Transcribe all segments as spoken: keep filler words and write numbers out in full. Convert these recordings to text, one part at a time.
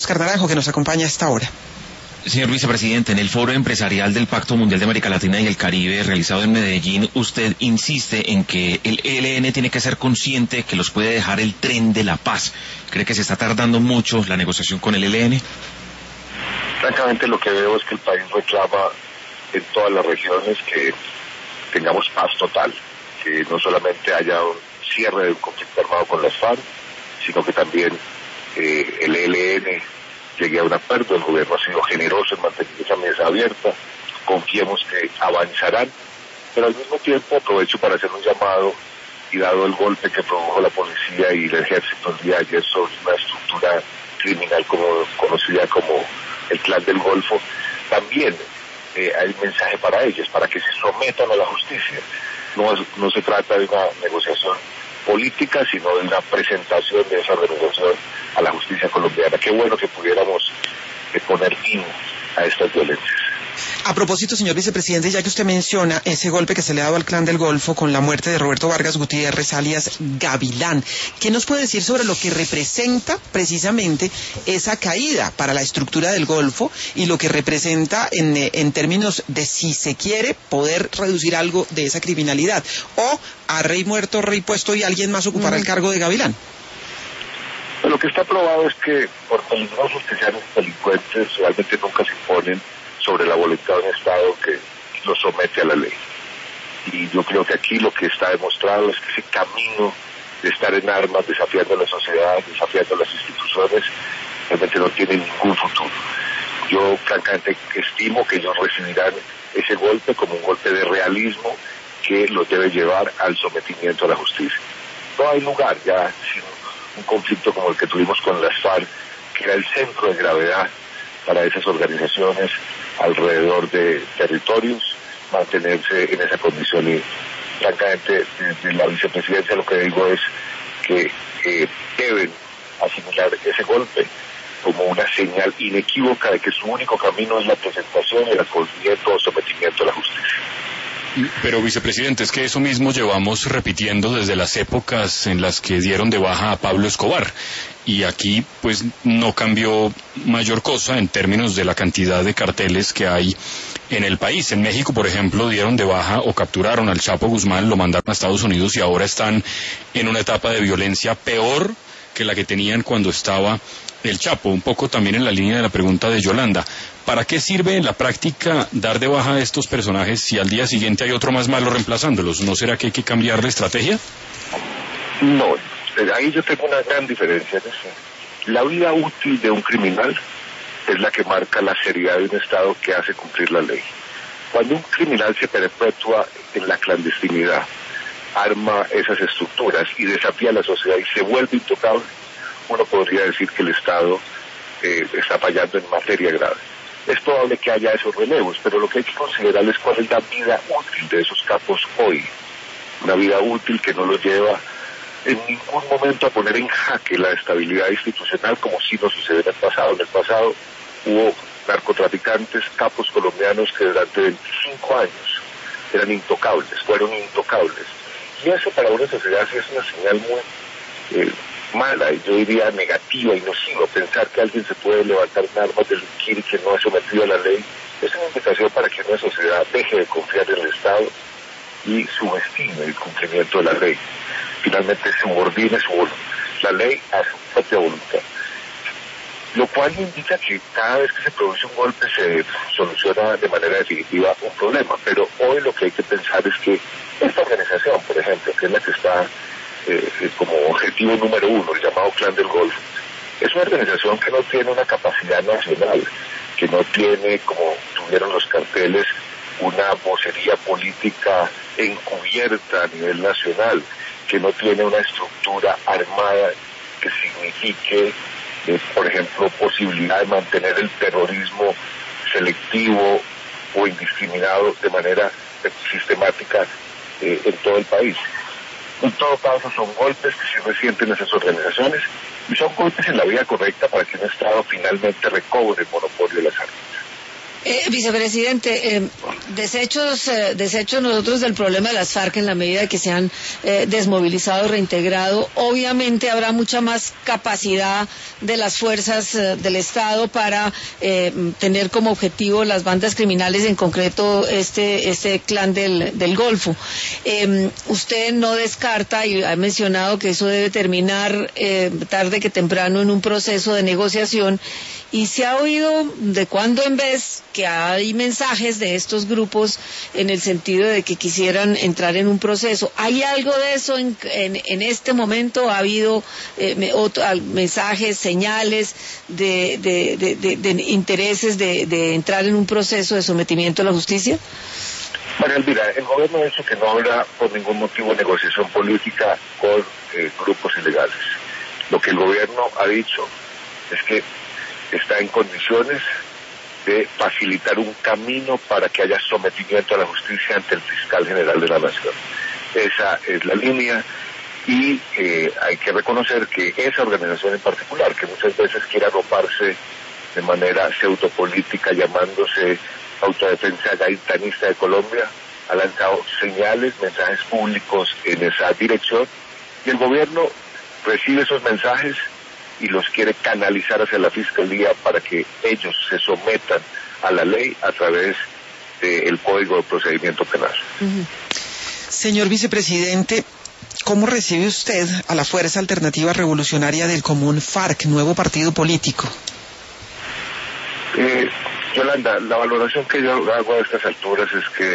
Oscar Naranjo, que nos acompaña a esta hora. Señor vicepresidente, en el foro empresarial del Pacto Mundial de América Latina y el Caribe realizado en Medellín, usted insiste en que el E L N tiene que ser consciente que los puede dejar el tren de la paz. ¿Cree que se está tardando mucho la negociación con el E L N? Francamente, lo que veo es que el país reclama en todas las regiones que tengamos paz total, que no solamente haya un cierre de un conflicto armado con las FARC, sino que también eh, el E L N llegue a un acuerdo. El gobierno ha sido generoso en mantener esa mesa abierta, confiemos que avanzarán, pero al mismo tiempo aprovecho para hacer un llamado, y dado el golpe que produjo la policía y el ejército el día de ayer sobre una estructura criminal como, conocida como el Clan del Golfo, también eh, hay un mensaje para ellos, para que se sometan a la justicia. No, no se trata de una negociación política, sino de una presentación de esa organización a la justicia colombiana. Qué bueno que pudiéramos eh, poner fin a estas violencias. A propósito, señor vicepresidente, ya que usted menciona ese golpe que se le ha dado al Clan del Golfo con la muerte de Roberto Vargas Gutiérrez, alias Gavilán, ¿qué nos puede decir sobre lo que representa precisamente esa caída para la estructura del Golfo y lo que representa en, en términos de, si se quiere, poder reducir algo de esa criminalidad? ¿O a rey muerto, rey puesto y alguien más ocupará mm. el cargo de Gavilán? Lo que está probado es que, por peligrosos que sean los delincuentes, realmente nunca se imponen sobre la voluntad de un Estado que lo somete a la ley. Y yo creo que aquí lo que está demostrado es que ese camino de estar en armas, desafiando a la sociedad, desafiando a las instituciones, realmente no tiene ningún futuro. Yo francamente estimo que ellos recibirán ese golpe como un golpe de realismo que los debe llevar al sometimiento a la justicia. No hay lugar ya sin un conflicto como el que tuvimos con las FARC, que era el centro de gravedad para esas organizaciones alrededor de territorios, mantenerse en esa condición. Y francamente, desde la vicepresidencia lo que digo es que eh, deben asimilar ese golpe como una señal inequívoca de que su único camino es la presentación, el acogimiento o sometimiento a la justicia. Pero, vicepresidente, es que eso mismo llevamos repitiendo desde las épocas en las que dieron de baja a Pablo Escobar. Y aquí, pues, no cambió mayor cosa en términos de la cantidad de carteles que hay en el país. En México, por ejemplo, dieron de baja o capturaron al Chapo Guzmán, lo mandaron a Estados Unidos y ahora están en una etapa de violencia peor que la que tenían cuando estaba el Chapo. Un poco también en la línea de la pregunta de Yolanda. ¿Para qué sirve en la práctica dar de baja a estos personajes si al día siguiente hay otro más malo reemplazándolos? ¿No será que hay que cambiar la estrategia? No, ahí yo tengo una gran diferencia. La vida útil de un criminal es la que marca la seriedad de un Estado que hace cumplir la ley. Cuando un criminal se perpetúa en la clandestinidad, arma esas estructuras y desafía a la sociedad y se vuelve intocable, uno podría decir que el Estado eh, está fallando en materia grave. Es probable que haya esos relevos, pero lo que hay que considerar es cuál es la vida útil de esos capos hoy. Una vida útil que no los lleva en ningún momento a poner en jaque la estabilidad institucional, como sí nos sucedió en el pasado. En el pasado hubo narcotraficantes, capos colombianos que durante veinticinco años eran intocables, fueron intocables. Y eso para una sociedad sí es una señal muy eh, mala, y yo diría negativa y nociva. Pensar que alguien se puede levantar en armas, delinquir y que no es sometido a la ley, es una invitación para que una sociedad deje de confiar en el Estado y subestime el cumplimiento de la ley. Finalmente subordine su, la ley a su propia voluntad. Lo cual indica que cada vez que se produce un golpe se soluciona de manera definitiva un problema. Pero hoy lo que hay que pensar es que esta organización, por ejemplo, que es la que está eh, como objetivo número uno, el llamado Clan del Golfo, es una organización que no tiene una capacidad nacional, que no tiene, como tuvieron los carteles, una vocería política encubierta a nivel nacional, que no tiene una estructura armada que signifique, eh, por ejemplo, posibilidad de mantener el terrorismo selectivo o indiscriminado de manera eh, sistemática eh, en todo el país. En todo caso, son golpes que sí resienten esas organizaciones y son golpes en la vía correcta para que un Estado finalmente recobre el monopolio de las armas. Eh, vicepresidente, eh, desechos, eh, desechos nosotros del problema de las FARC en la medida que se han eh, desmovilizado, reintegrado, obviamente habrá mucha más capacidad de las fuerzas eh, del Estado para eh, tener como objetivo las bandas criminales, en concreto este este clan del, del Golfo. Eh, usted no descarta, y ha mencionado que eso debe terminar eh, tarde que temprano en un proceso de negociación, y se ha oído de cuando en vez que hay mensajes de estos grupos en el sentido de que quisieran entrar en un proceso. ¿Hay algo de eso en, en, en este momento? ¿Ha habido eh, me, otro, mensajes, señales de, de, de, de, de intereses de, de entrar en un proceso de sometimiento a la justicia? María Elvira, el gobierno ha dicho que no habrá por ningún motivo negociación política con eh, grupos ilegales. Lo que el gobierno ha dicho es que está en condiciones de facilitar un camino para que haya sometimiento a la justicia ante el fiscal general de la Nación. Esa es la línea, y eh, hay que reconocer que esa organización en particular, que muchas veces quiere agruparse de manera pseudopolítica llamándose Autodefensa Gaitanista de Colombia, ha lanzado señales, mensajes públicos en esa dirección, y el gobierno recibe esos mensajes y los quiere canalizar hacia la Fiscalía para que ellos se sometan a la ley a través del Código de Procedimiento Penal. Uh-huh. Señor vicepresidente, ¿cómo recibe usted a la Fuerza Alternativa Revolucionaria del Común FARC, nuevo partido político? Eh, Yolanda, la valoración que yo hago a estas alturas es que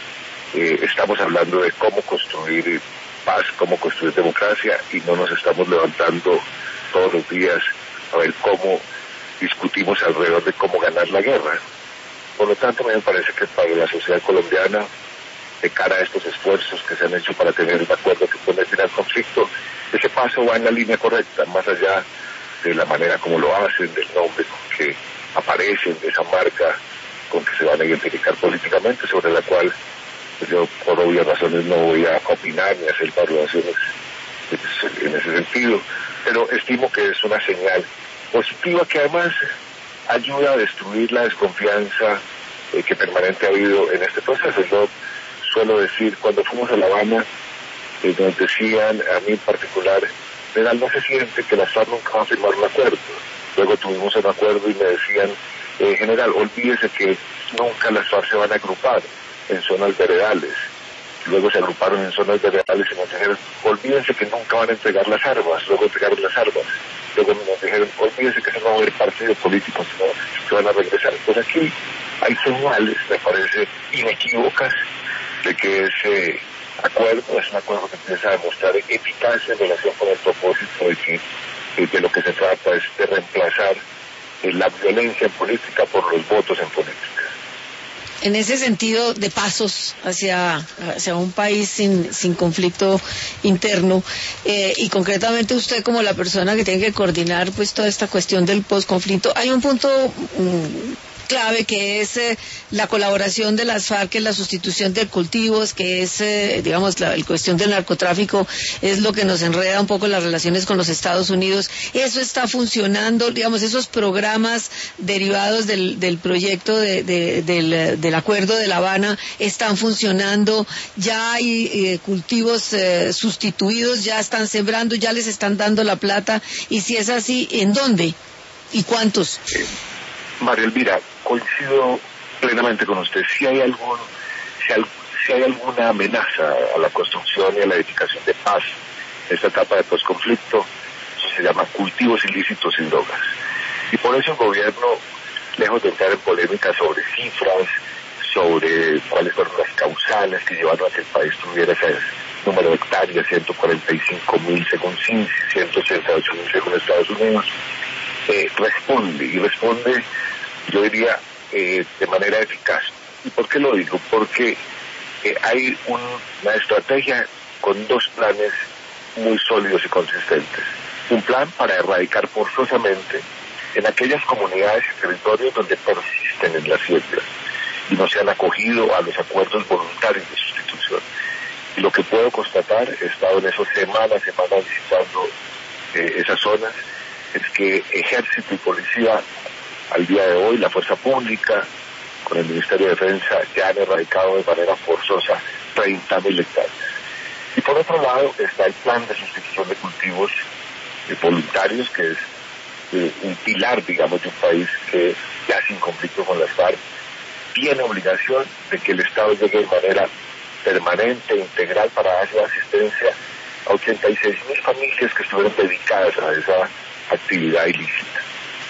eh, estamos hablando de cómo construir paz, cómo construir democracia, y no nos estamos levantando todos los días a ver cómo discutimos alrededor de cómo ganar la guerra. Por lo tanto, me parece que para la sociedad colombiana, de cara a estos esfuerzos que se han hecho para tener un acuerdo que pone fin al conflicto, ese paso va en la línea correcta, más allá de la manera como lo hacen, del nombre con que aparecen, de esa marca con que se van a identificar políticamente, sobre la cual pues yo por obvias razones no voy a opinar ni hacer valoraciones en ese sentido, pero estimo que es una señal positiva que además ayuda a destruir la desconfianza eh, que permanente ha habido en este proceso. Yo suelo decir, cuando fuimos a La Habana, eh, nos decían, a mí en particular, general, no se siente que la FARC nunca va a firmar un acuerdo. Luego tuvimos un acuerdo y me decían, eh, general, olvídese que nunca las FARC se van a agrupar en zonas veredales. Luego se agruparon en zonas veredales y nos dijeron, olvídense que nunca van a entregar las armas. Luego entregaron las armas. Luego nos dijeron, olvídense que no va a haber partido político, sino que van a regresar. Pues aquí hay señales, me parece, inequívocas de que ese acuerdo es un acuerdo que empieza a demostrar eficacia en relación con el propósito de que de lo que se trata es de reemplazar eh, la violencia en política por los votos en política. En ese sentido de pasos hacia, hacia un país sin, sin conflicto interno, eh, y concretamente usted como la persona que tiene que coordinar pues toda esta cuestión del posconflicto, hay un punto mmm, clave que es eh, la colaboración de las FARC en la sustitución de cultivos, que es, eh, digamos, la, la cuestión del narcotráfico es lo que nos enreda un poco las relaciones con los Estados Unidos. Eso está funcionando, digamos, esos programas derivados del, del proyecto de, de, del, del acuerdo de La Habana están funcionando, ya hay eh, cultivos eh, sustituidos, ya están sembrando, ya les están dando la plata, y si es así, ¿en dónde? ¿Y cuántos? Eh, María Elvira, coincido plenamente con usted. Si hay algún, si hay, si hay alguna amenaza a la construcción y a la edificación de paz en esta etapa de posconflicto, eso se llama cultivos ilícitos sin drogas. Y por eso el gobierno, lejos de entrar en polémica sobre cifras, sobre cuáles fueron las causales que llevaron a que el país tuviera ese número de hectáreas, ciento cuarenta y cinco mil según C I N S I, ciento ochenta y ocho mil según Estados Unidos, eh, responde, y responde, yo diría, eh, de manera eficaz. ¿Y por qué lo digo? Porque eh, hay un, una estrategia con dos planes muy sólidos y consistentes. Un plan para erradicar forzosamente en aquellas comunidades y territorios donde persisten en la siembra y no se han acogido a los acuerdos voluntarios de sustitución. Y lo que puedo constatar, he estado en esas semanas, semanas visitando eh, esas zonas, es que ejército y policía al día de hoy, la fuerza pública, con el Ministerio de Defensa, ya han erradicado de manera forzosa treinta mil hectáreas. Y por otro lado está el plan de sustitución de cultivos eh, voluntarios, que es eh, un pilar, digamos, de un país que ya sin conflicto con las FARC tiene obligación de que el Estado llegue de manera permanente e integral para darle asistencia a ochenta y seis mil familias que estuvieron dedicadas a esa actividad ilícita.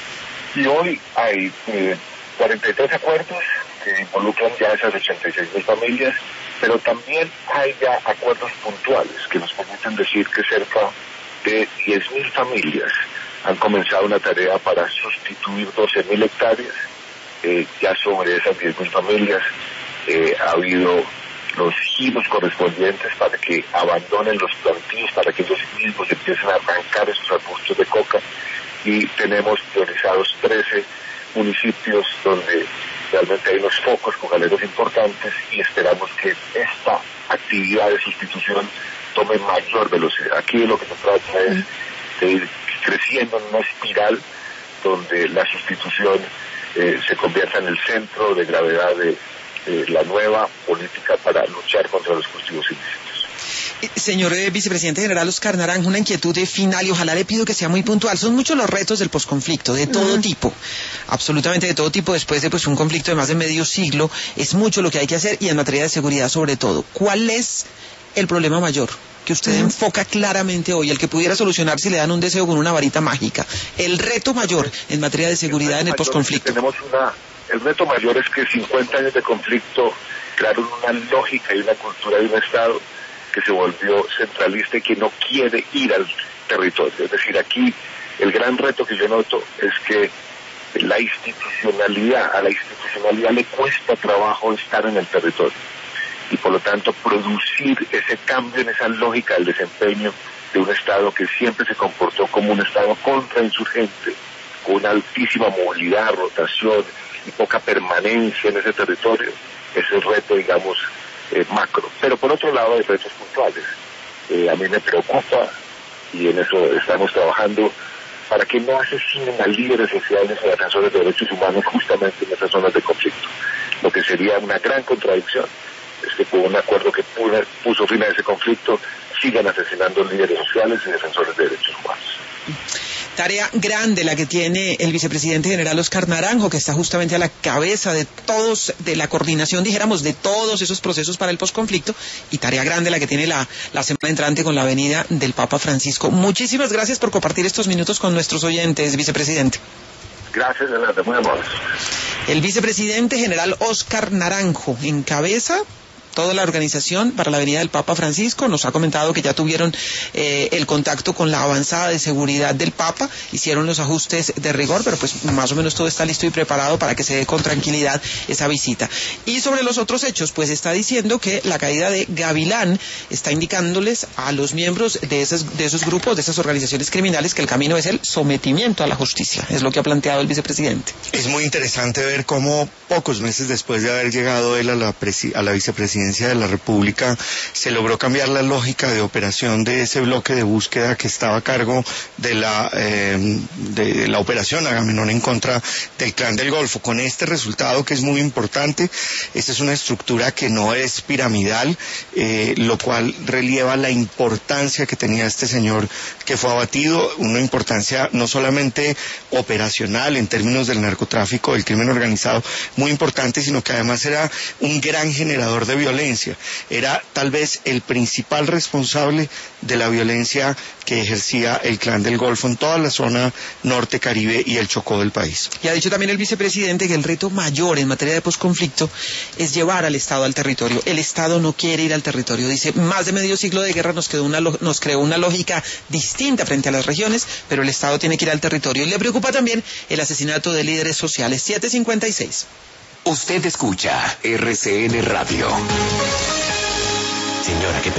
Y hoy hay eh, cuarenta y tres acuerdos que involucran ya esas ochenta y seis mil familias, pero también hay ya acuerdos puntuales que nos permiten decir que cerca de diez mil familias han comenzado una tarea para sustituir doce mil hectáreas. Eh, ya sobre esas diez mil familias eh, ha habido los giros correspondientes para que abandonen los plantíos, para que ellos mismos empiecen a arrancar esos arbustos de coca, y tenemos priorizados trece municipios donde realmente hay unos focos cocaleros importantes, y esperamos que esta actividad de sustitución tome mayor velocidad. Aquí lo que se trata es de ir creciendo en una espiral donde la sustitución eh, se convierta en el centro de gravedad de eh, la nueva política para luchar contra los cultivos ilícitos. Señor eh, vicepresidente general Oscar Naranjo, una inquietud de final y ojalá le pido que sea muy puntual. Son muchos los retos del posconflicto, de todo uh-huh. tipo, absolutamente de todo tipo, después de pues un conflicto de más de medio siglo. Es mucho lo que hay que hacer, y en materia de seguridad sobre todo. ¿Cuál es el problema mayor que usted uh-huh. enfoca claramente hoy, el que pudiera solucionar si le dan un deseo con una varita mágica? El reto mayor en materia de seguridad el en el posconflicto. Tenemos una, el reto mayor es que cincuenta años de conflicto crearon una lógica y una cultura de un Estado que se volvió centralista y que no quiere ir al territorio. Es decir, aquí el gran reto que yo noto es que la institucionalidad, a la institucionalidad le cuesta trabajo estar en el territorio, y por lo tanto producir ese cambio en esa lógica del desempeño de un Estado que siempre se comportó como un Estado contrainsurgente, con una altísima movilidad, rotación y poca permanencia en ese territorio. Ese es el reto, digamos, eh, macro. Pero por otro lado hay retos puntuales. Eh, a mí me preocupa, y en eso estamos trabajando, para que no asesinen a líderes sociales y a defensores de derechos humanos justamente en esas zonas de conflicto, lo que sería una gran contradicción. Es que con un acuerdo que puso fin a ese conflicto sigan asesinando líderes sociales y defensores de derechos humanos. Tarea grande la que tiene el vicepresidente general Oscar Naranjo, que está justamente a la cabeza de todos, de la coordinación, dijéramos, de todos esos procesos para el posconflicto, y tarea grande la que tiene la, la semana entrante con la venida del Papa Francisco. Muchísimas gracias por compartir estos minutos con nuestros oyentes, vicepresidente. Gracias, Renata, muy amable. El vicepresidente general Oscar Naranjo encabeza toda la organización para la venida del Papa Francisco. Nos ha comentado que ya tuvieron eh, el contacto con la avanzada de seguridad del Papa, hicieron los ajustes de rigor, pero pues más o menos todo está listo y preparado para que se dé con tranquilidad esa visita. Y sobre los otros hechos, pues está diciendo que la caída de Gavilán está indicándoles a los miembros de esos, de esos grupos, de esas organizaciones criminales, que el camino es el sometimiento a la justicia. Es lo que ha planteado el vicepresidente. Es muy interesante ver cómo pocos meses después de haber llegado él a la, presi- a la vicepresidencia de la República, se logró cambiar la lógica de operación de ese bloque de búsqueda que estaba a cargo de la eh, de la operación Agamenón en contra del Clan del Golfo, con este resultado que es muy importante. Esta es una estructura que no es piramidal, eh, lo cual relieva la importancia que tenía este señor que fue abatido, una importancia no solamente operacional en términos del narcotráfico, del crimen organizado, muy importante, sino que además era un gran generador de violencia. Era tal vez el principal responsable de la violencia que ejercía el Clan del Golfo en toda la zona norte Caribe y el Chocó del país. Y ha dicho también el vicepresidente que el reto mayor en materia de posconflicto es llevar al Estado al territorio. El Estado no quiere ir al territorio. Dice, más de medio siglo de guerra nos, quedó una, nos creó una lógica distinta frente a las regiones, pero el Estado tiene que ir al territorio. Y le preocupa también el asesinato de líderes sociales. siete cincuenta y seis. Usted escucha R C N Radio. Señora, ¿qué